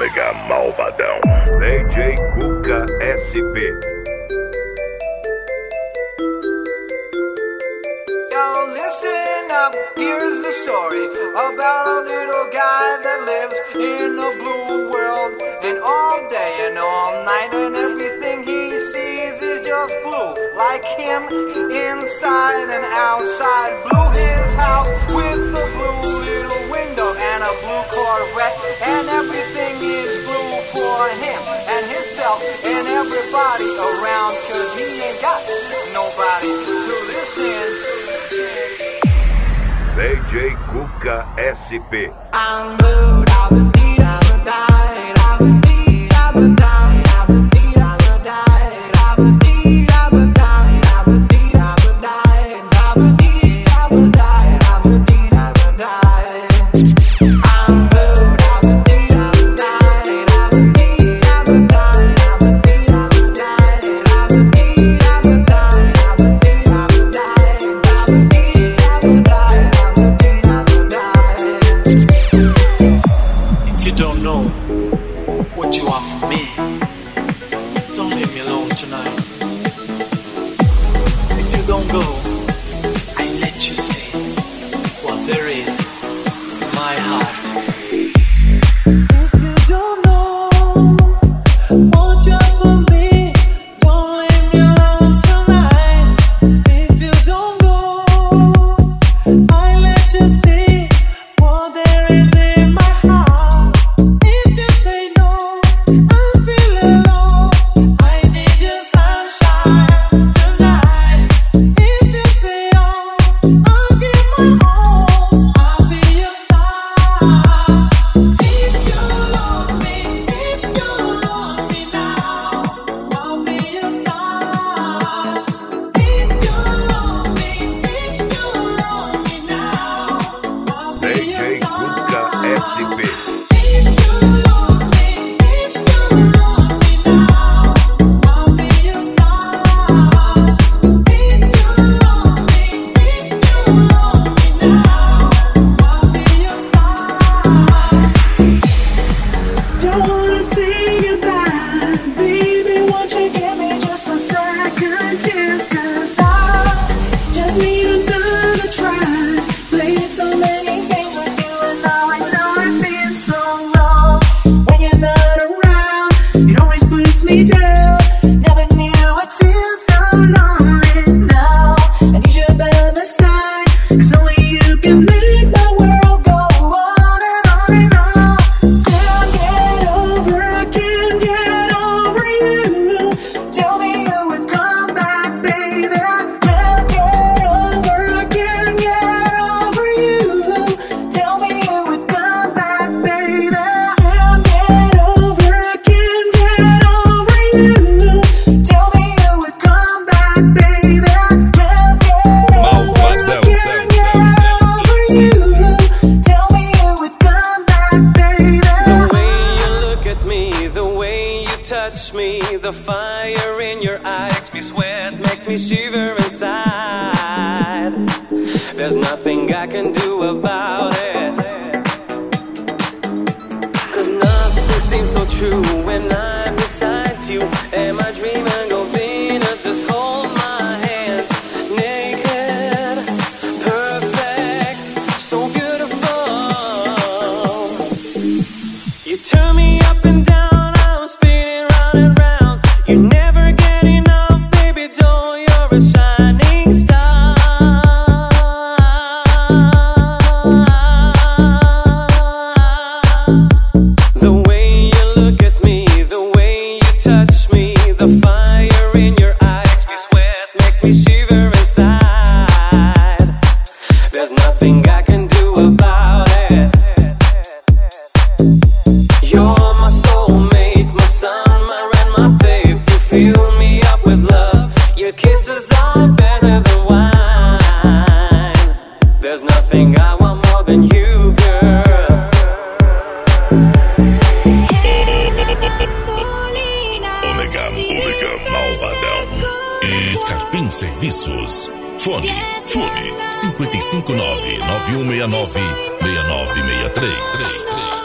Ômega Malvadão. DJ Cuca SP. Yo, listen up, here's the story about a little guy that lives in a blue world. And all day and all night and everything he sees is just blue. Like him, inside and outside. Blue his house with a blue little window and a blue Corvette. And everything is blue for him and himself and everybody around. Cause he ain't got nobody to listen. DJ Cuca SP. I'm blue, I've been deed, I've been died, I've been deed, I've been died, I've been deed, I've been died, I've been deed, I've been died, I've been deed, I've been died, I've been deed, I've been died, I've been deed, I've been died. I'm blue, I've been deed, I've been died, I've been deed, I've been died, I've been deed, I've been died, I've been deed, I've been died, I've been deed, I've been died, I've been deed, I've been died. If you don't know what you are for me, don't leave me alone tonight. If you don't go, I let you see what there is in my heart. If you don't know what you are for me, don't leave me alone tonight. If you don't go, I let you see what there is in my heart. If you say no, I feel alone. I need your sunshine tonight. If you stay on, I'll give my all. I'll be your star. If you love me, if you love me now, I'll be your star. If you love me, if you love me now, I'll be your DJ Cuca star. SP. If you love me, if you love me now, I'll be your star. If you love me, if you love me now, I'll be your star. Don't wanna see you die, baby. Won't you give me just a second chance? 'Cause I just need another try. Played so many games with you, and now I know I've been so long. When you're not around, it always puts me down. Never knew I'd feel so lonely now. I need you by my side, 'cause only you can make my world go on and on and on. Can't get over, I can't get over you. Tell me you would come back, baby. Can't get over, I can't get over you. Tell me you would come back, baby. Can't get over, I can't get over you. Tell me you would come back, baby. Can't get over, I can't get over you. Tell me you would come back, baby. The way you look at me, the way you touch me, the fire in your eyes makes me sweat, makes me shiver inside. There's nothing I can do about it, 'cause nothing seems so true when I'm beside you. Am I dreaming of Venus? Just hold my hand, naked, perfect, so beautiful. You turn me up and down, I'm spinning round and round. You never get enough, baby doll, you're a shining star. The way you look at me, the way you touch me, the fire in your eyes makes me sweat, makes me shiver inside. There's nothing I can do about it. You're my soulmate, my sun, my rain, my faith. You fill me up with love. Your kisses are better than wine. There's nothing I want more than you, girl. Ômega Malvadão. Scarpim Serviços. Fone 559-9169-6963.